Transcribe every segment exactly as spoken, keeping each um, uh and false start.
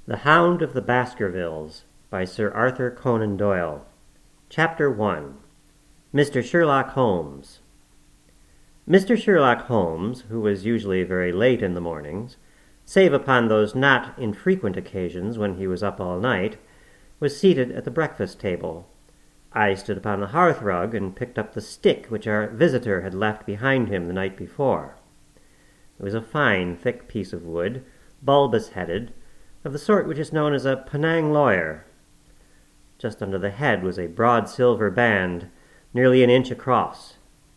The Hound of the Baskervilles by Sir Arthur Conan Doyle. Chapter one. Mister Sherlock Holmes. Mister Sherlock Holmes, who was usually very late in the mornings, save upon those not infrequent occasions when he was up all night, was seated at the breakfast table. I stood upon the hearth-rug and picked up the stick which our visitor had left behind him the night before. It was a fine, thick piece of wood, bulbous-headed, of the sort which is known as a Penang lawyer. Just under the head was a broad silver band, nearly an inch across.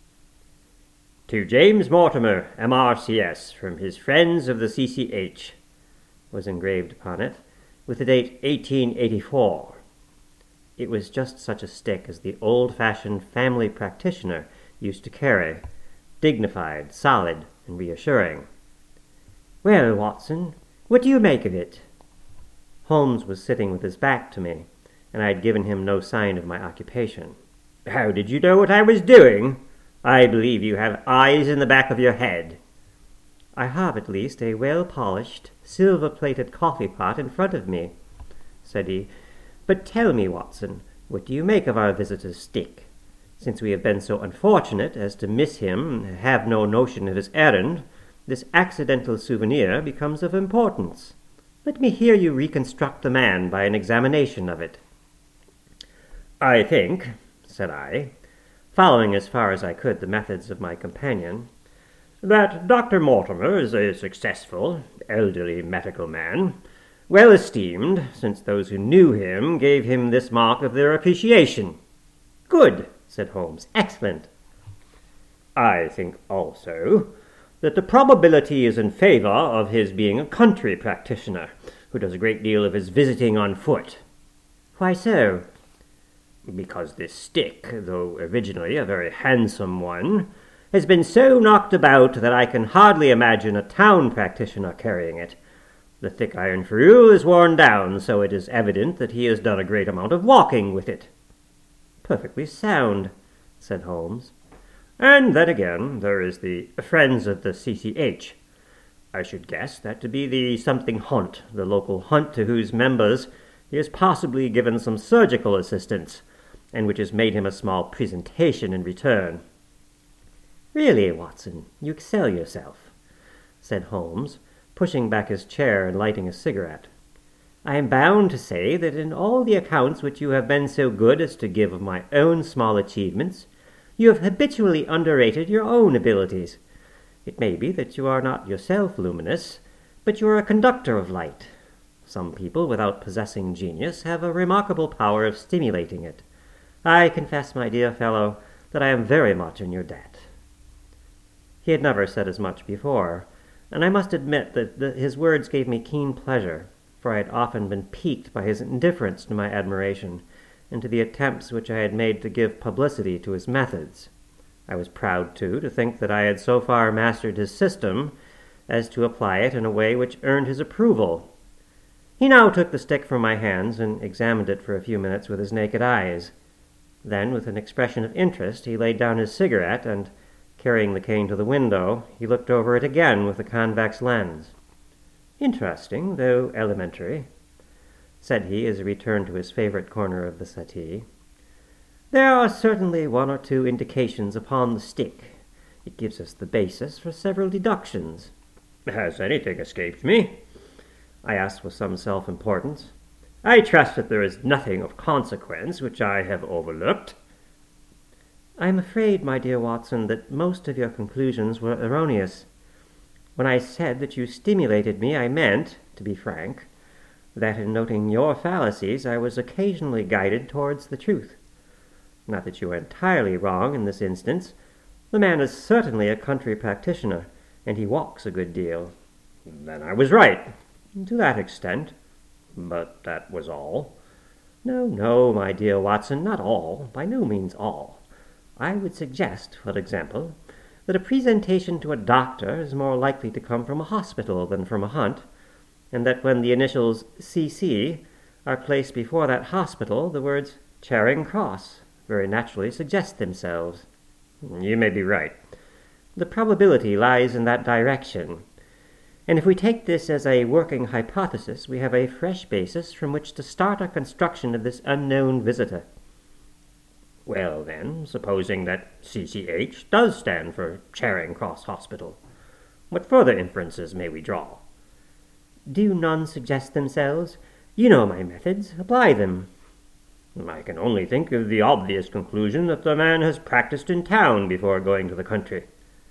"To James Mortimer, M R C S, from his friends of the C C H, was engraved upon it, with the date eighteen eighty-four. It was just such a stick as the old-fashioned family practitioner used to carry, dignified, solid, and reassuring. "Well, Watson, what do you make of it?" Holmes was sitting with his back to me, and I had given him no sign of my occupation. "How did you know what I was doing? I believe you have eyes in the back of your head." "I have at least a well-polished, silver-plated coffee-pot in front of me," said he. "But tell me, Watson, what do you make of our visitor's stick? Since we have been so unfortunate as to miss him and have no notion of his errand, this accidental souvenir becomes of importance. Let me hear you reconstruct the man by an examination of it." "I think," said I, following as far as I could the methods of my companion, "that Doctor Mortimer is a successful, elderly medical man, well esteemed, since those who knew him gave him this mark of their appreciation." "Good," said Holmes. "Excellent." "I think also that the probability is in favor of his being a country practitioner, who does a great deal of his visiting on foot." "Why so?" "Because this stick, though originally a very handsome one, has been so knocked about that I can hardly imagine a town practitioner carrying it. The thick iron ferrule is worn down, so it is evident that he has done a great amount of walking with it." "Perfectly sound," said Holmes. "And then again, there is the friends of the C C H. I should guess that to be the something hunt, the local hunt to whose members he has possibly given some surgical assistance, and which has made him a small presentation in return." "Really, Watson, you excel yourself," said Holmes, pushing back his chair and lighting a cigarette. "I am bound to say that in all the accounts which you have been so good as to give of my own small achievements, you have habitually underrated your own abilities. It may be that you are not yourself luminous, but you are a conductor of light. Some people, without possessing genius, have a remarkable power of stimulating it. I confess, my dear fellow, that I am very much in your debt." He had never said as much before, and I must admit that the, his words gave me keen pleasure, for I had often been piqued by his indifference to my admiration, and to the attempts which I had made to give publicity to his methods. I was proud, too, to think that I had so far mastered his system as to apply it in a way which earned his approval. He now took the stick from my hands and examined it for a few minutes with his naked eyes. Then, with an expression of interest, he laid down his cigarette, and, carrying the cane to the window, he looked over it again with the convex lens. "Interesting, though elementary," said he as he returned to his favorite corner of the settee. "There are certainly one or two indications upon the stick. It gives us the basis for several deductions." "Has anything escaped me?" I asked with some self-importance. "I trust that there is nothing of consequence which I have overlooked." "I am afraid, my dear Watson, that most of your conclusions were erroneous. When I said that you stimulated me, I meant, to be frank, that in noting your fallacies I was occasionally guided towards the truth. Not that you are entirely wrong in this instance. The man is certainly a country practitioner, and he walks a good deal." "Then I was right." "To that extent." "But that was all." "No, no, my dear Watson, not all, by no means all. I would suggest, for example, that a presentation to a doctor is more likely to come from a hospital than from a hunt, and that when the initials C C are placed before that hospital, the words Charing Cross very naturally suggest themselves." "You may be right." "The probability lies in that direction. And if we take this as a working hypothesis, we have a fresh basis from which to start our construction of this unknown visitor. Well, then, supposing that C C H does stand for Charing Cross Hospital, what further inferences may we draw? Do none suggest themselves? You know my methods. Apply them. I can only think of the obvious conclusion that the man has practiced in town before going to the country.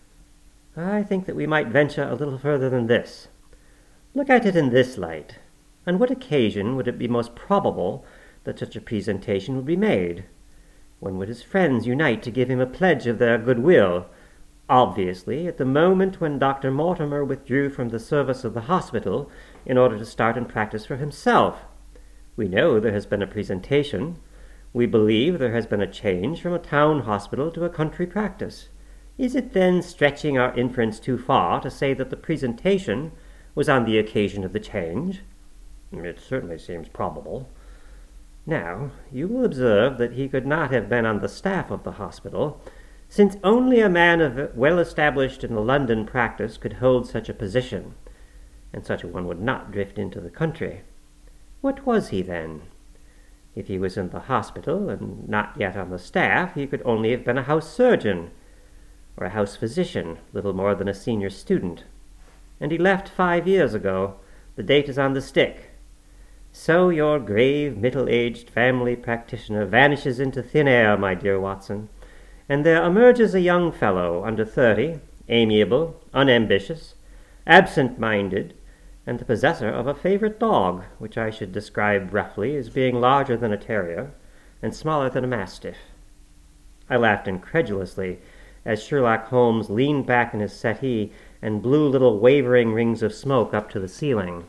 I think that we might venture a little further than this. Look at it in this light. On what occasion would it be most probable that such a presentation would be made? When would his friends unite to give him a pledge of their goodwill? Obviously, at the moment when Doctor Mortimer withdrew from the service of the hospital in order to start and practice for himself. We know there has been a presentation. We believe there has been a change from a town hospital to a country practice. Is it then stretching our inference too far to say that the presentation was on the occasion of the change? It certainly seems probable. Now, you will observe that he could not have been on the staff of the hospital, since only a man of well established in the London practice could hold such a position, and such a one would not drift into the country. What was he then? If he was in the hospital and not yet on the staff, he could only have been a house surgeon, or a house physician, little more than a senior student. And he left five years ago. The date is on the stick. So your grave, middle-aged family practitioner vanishes into thin air, my dear Watson, and there emerges a young fellow under thirty, amiable, unambitious, absent-minded, and the possessor of a favorite dog, which I should describe roughly as being larger than a terrier and smaller than a mastiff. I laughed incredulously as Sherlock Holmes leaned back in his settee and blew little wavering rings of smoke up to the ceiling.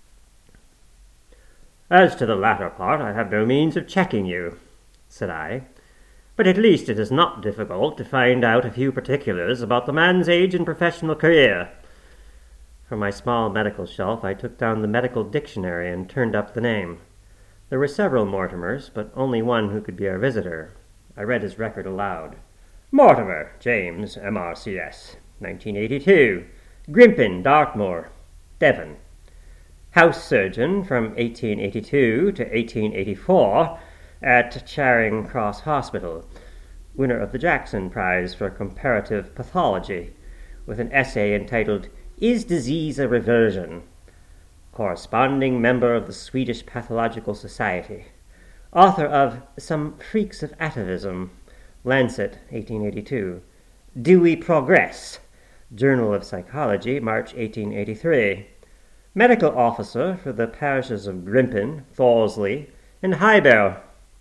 "As to the latter part, I have no means of checking you," said I, "but at least it is not difficult to find out a few particulars about the man's age and professional career." From my small medical shelf I took down the medical dictionary and turned up the name. There were several Mortimers, but only one who could be our visitor. I read his record aloud. "Mortimer, James, M R C S, nineteen eighty-two, Grimpen, Dartmoor, Devon. House surgeon from eighteen eighty-two to eighteen eighty-four at Charing Cross Hospital. Winner of the Jackson Prize for Comparative Pathology, with an essay entitled Is Disease a Reversion? Corresponding member of the Swedish Pathological Society. Author of Some Freaks of Atavism, Lancet, eighteen eighty-two. Do We Progress? Journal of Psychology, March eighteen eighty-three. Medical officer for the parishes of Grimpen, Thorsley, and Highbury."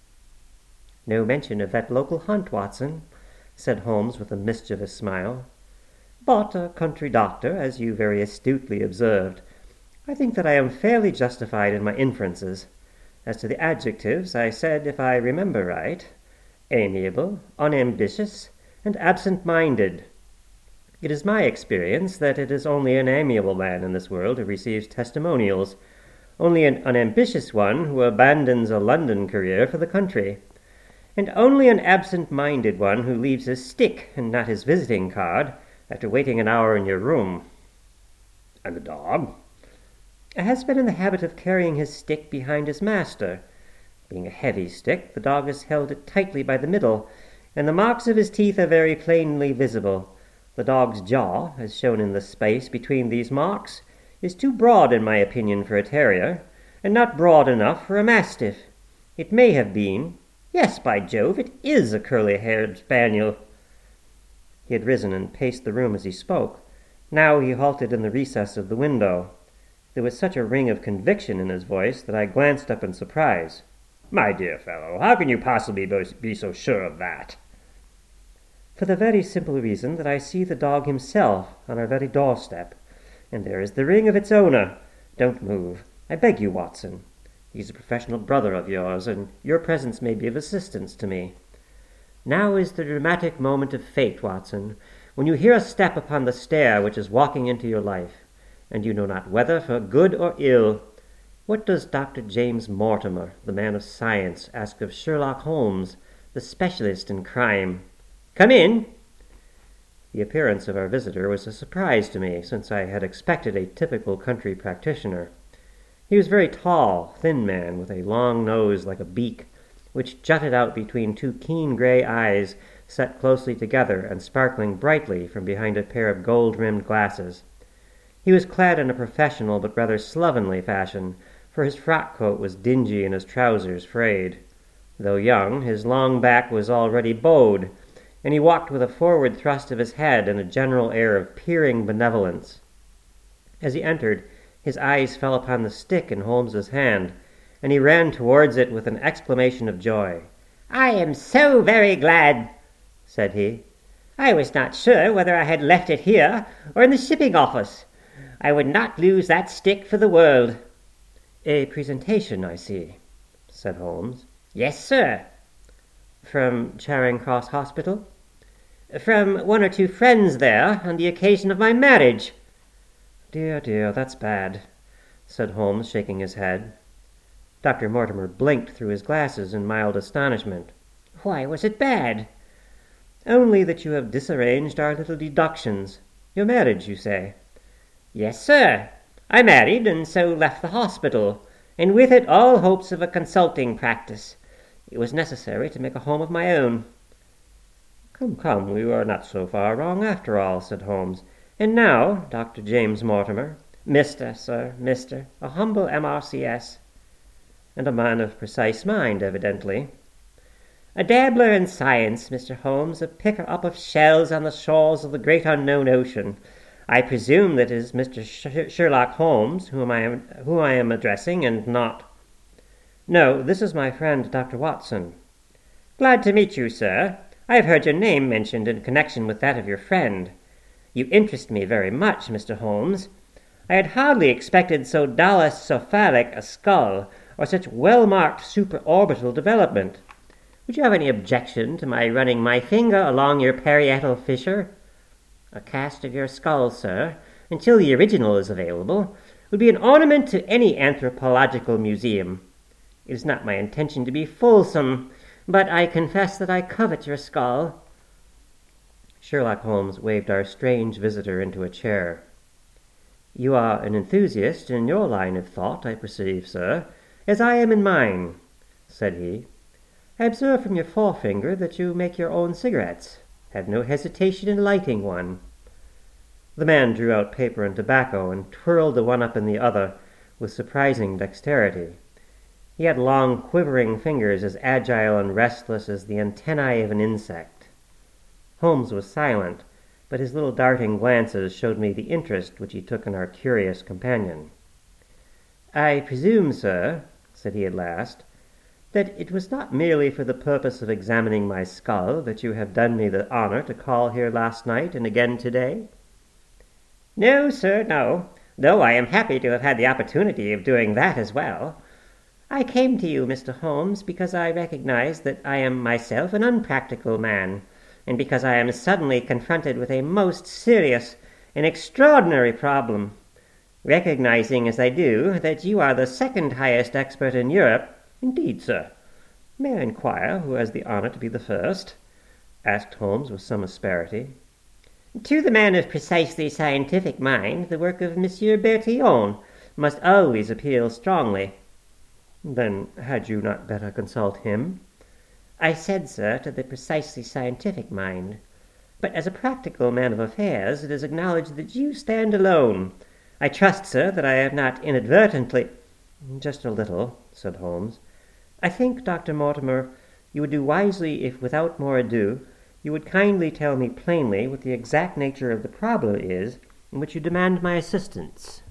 "No mention of that local hunt, Watson," said Holmes with a mischievous smile. "But a country doctor, as you very astutely observed. I think that I am fairly justified in my inferences. As to the adjectives, I said, if I remember right, amiable, unambitious, and absent-minded. It is my experience that it is only an amiable man in this world who receives testimonials, only an unambitious one who abandons a London career for the country, and only an absent-minded one who leaves his stick and not his visiting card after waiting an hour in your room." "And the dog?" "Has been in the habit of carrying his stick behind his master. Being a heavy stick, the dog has held it tightly by the middle, and the marks of his teeth are very plainly visible. The dog's jaw, as shown in the space between these marks, is too broad, in my opinion, for a terrier, and not broad enough for a mastiff. It may have been— Yes, by Jove, it is a curly-haired spaniel." He had risen and paced the room as he spoke. Now he halted in the recess of the window. There was such a ring of conviction in his voice that I glanced up in surprise. "My dear fellow, how can you possibly be so sure of that?" "For the very simple reason that I see the dog himself on our very doorstep, and there is the ring of its owner. Don't move, I beg you, Watson. He's a professional brother of yours, and your presence may be of assistance to me. Now is the dramatic moment of fate, Watson, when you hear a step upon the stair which is walking into your life, and you know not whether for good or ill. What does Doctor James Mortimer, the man of science, ask of Sherlock Holmes, the specialist in crime? Come in!" The appearance of our visitor was a surprise to me, since I had expected a typical country practitioner. He was a very tall, thin man, with a long nose like a beak, which jutted out between two keen gray eyes set closely together and sparkling brightly from behind a pair of gold-rimmed glasses. He was clad in a professional but rather slovenly fashion, for his frock coat was dingy and his trousers frayed. Though young, his long back was already bowed, and he walked with a forward thrust of his head and a general air of peering benevolence. As he entered, his eyes fell upon the stick in Holmes's hand, and he ran towards it with an exclamation of joy. "I am so very glad," said he. "I was not sure whether I had left it here or in the shipping office. I would not lose that stick for the world." "A presentation, I see," said Holmes. "Yes, sir." "From Charing Cross Hospital?" "From one or two friends there on the occasion of my marriage." "Dear, dear, that's bad," said Holmes, shaking his head. Doctor Mortimer blinked through his glasses in mild astonishment. "Why was it bad?" "Only that you have disarranged our little deductions. Your marriage, you say?" "Yes, sir. I married, and so left the hospital, and with it all hopes of a consulting practice. It was necessary to make a home of my own." "Come, come, we are not so far wrong after all," said Holmes. "And now, Doctor James Mortimer—" "Mister, sir, Mister, a humble M R C S" "And a man of precise mind, evidently." "A dabbler in science, Mister Holmes, a picker-up of shells on the shores of the great unknown ocean. I presume that is Mister Sh- Sherlock Holmes, whom I am whom I am addressing, and not—" "No, this is my friend, Doctor Watson." "Glad to meet you, sir. I have heard your name mentioned in connection with that of your friend. You interest me very much, Mister Holmes. I had hardly expected so dolichocephalic a skull, or such well-marked supraorbital development. Would you have any objection to my running my finger along your parietal fissure? A cast of your skull, sir, until the original is available, would be an ornament to any anthropological museum. It is not my intention to be fulsome, but I confess that I covet your skull." Sherlock Holmes waved our strange visitor into a chair. "You are an enthusiast in your line of thought, I perceive, sir, as I am in mine," said he. "I observe from your forefinger that you make your own cigarettes. Have no hesitation in lighting one." The man drew out paper and tobacco and twirled the one up in the other with surprising dexterity. He had long, quivering fingers as agile and restless as the antennae of an insect. Holmes was silent, but his little darting glances showed me the interest which he took in our curious companion. "I presume, sir," said he at last, "that it was not merely for the purpose of examining my skull that you have done me the honor to call here last night and again today?" "No, sir, no, though I am happy to have had the opportunity of doing that as well. I came to you, Mister Holmes, because I recognize that I am myself an unpractical man, and because I am suddenly confronted with a most serious and extraordinary problem. Recognizing, as I do, that you are the second highest expert in Europe—" "Indeed, sir. May I inquire who has the honor to be the first?" asked Holmes with some asperity. "To the man of precisely scientific mind, the work of Monsieur Bertillon must always appeal strongly." "Then had you not better consult him?" "I said, sir, to the precisely scientific mind. But as a practical man of affairs, it is acknowledged that you stand alone. I trust, sir, that I have not inadvertently—" "Just a little," said Holmes. "I think, Doctor Mortimer, you would do wisely if, without more ado, you would kindly tell me plainly what the exact nature of the problem is in which you demand my assistance."